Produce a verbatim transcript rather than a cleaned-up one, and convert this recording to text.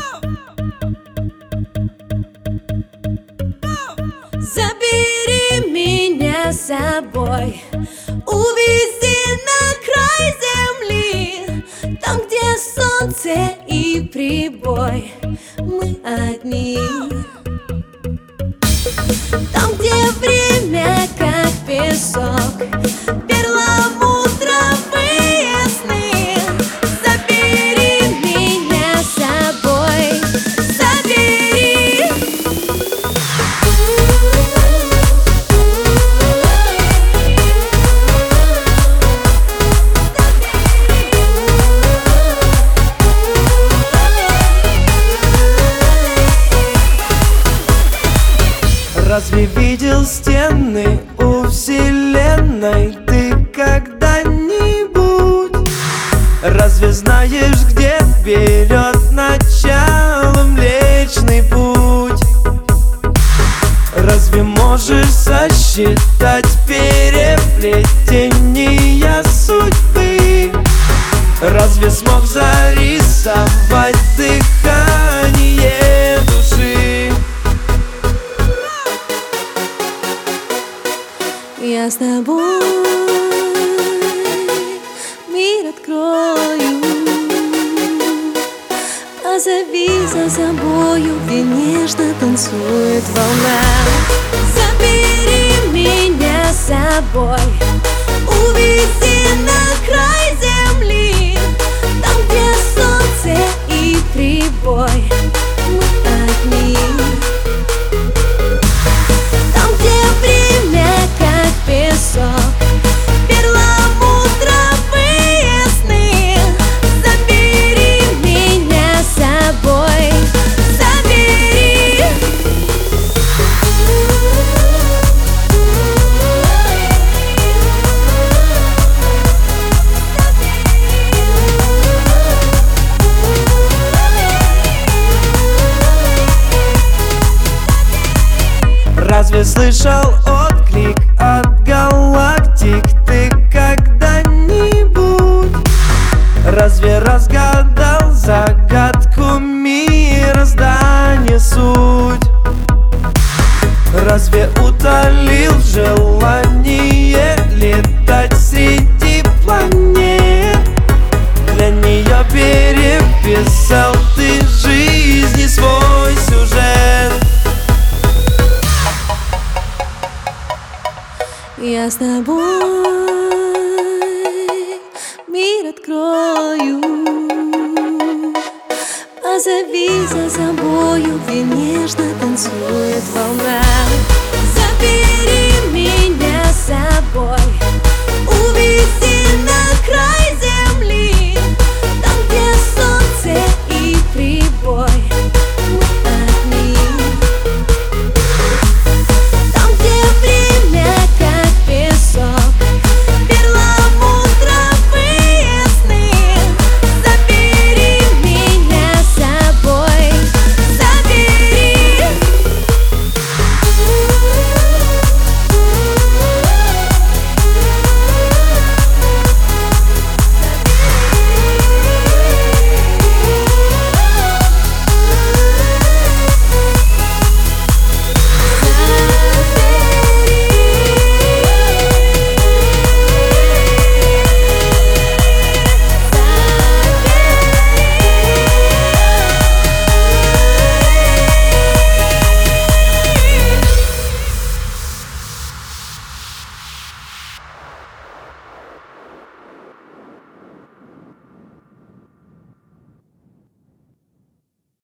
Забери меня с собой, увези на край земли, там, где солнце и прибой, мы одни. Там, где время как песок, перламутровые сны. Забери меня с собой, забери. Разве видел стены у вселенной ты когда-нибудь? Разве знаешь, где берет начало Млечный Путь? Разве можешь сосчитать переплетения судьбы? Разве смог зарисовать дыхание души? Я с тобой мир открою. Позови за собою, где нежно танцует волна. Забери меня с собой, увези на край земли, там, где солнце и прибой, мы одни. Там, где время как песок, перламутровые сны. Забери меня с собой, забери. Разве слышал отклик от галактик ты когда-нибудь? Разве разгадал загадку мироздания суть? Разве утолил желание летать среди планет? Для нее переписал ты жизни свой сюжет. Я с тобой мир открою. Позови за собою, где нежно танцует волна.